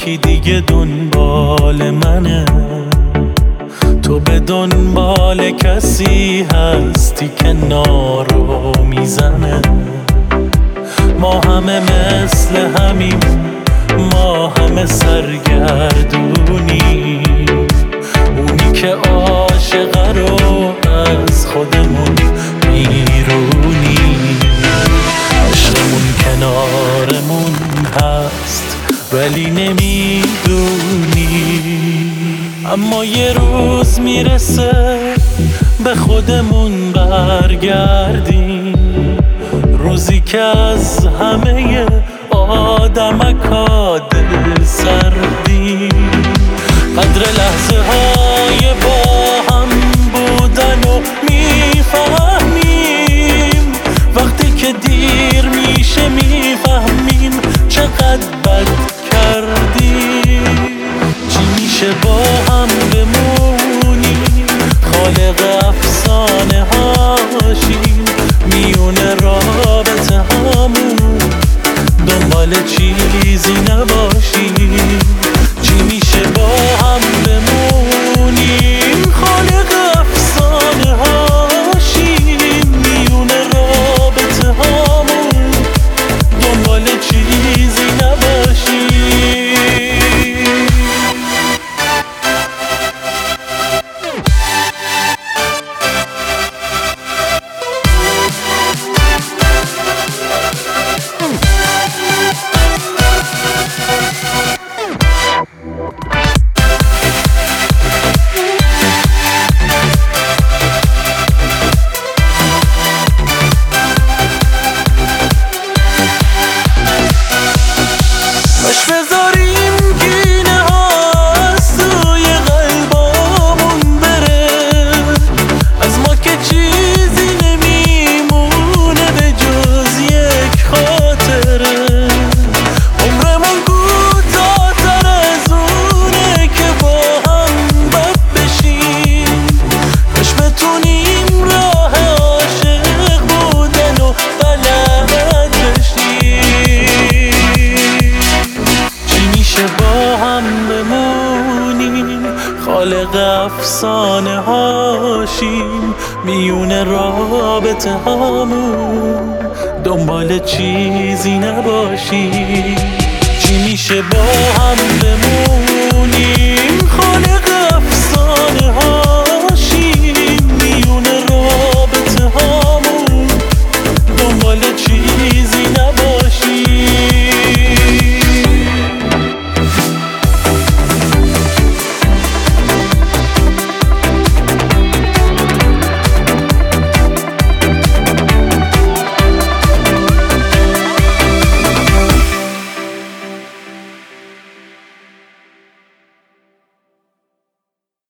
یکی دیگه دنبال منه، تو به دنبال کسی هستی که نارو میزنه. ما همه مثل همیم، ما همه سرگردونیم، اونی که عاشقه رو از خودمون بیرونیم. عشقمون کنارمون هست ولی نمیدونی، اما یه روز میرسه به خودمون برگردیم، روزی که از همه آدمکا دل سردیم. قدر لحظه های با هم بودن و میفهمیم، وقتی که دیر میشه میفهمیم چقدر بد کردیم. چی میشه با هم بمونیم، خالق افسانه هاشیم، میون رابطه همون دنبال چیزی نباشیم. چی میشه با هم بمونیم، خالق افسانه هاشیم، میون رابطه همون دنبال چیزی نباشیم. بذاریم گینه ها از توی قلبامون بره، از ما که چیزی نمیمونه به جز یک خاطره. عمرمون کوتاه‌تر از اونه که با هم بد بشیم، کاش بتونیم راه عاشق بودن و بلد بشیم. با هم بمونیم، خالق افسانه هاشیم، میون رابطه همون دنبال چیزی نباشیم. چی میشه با هم بمونیم، خالق افسانه هاشیم.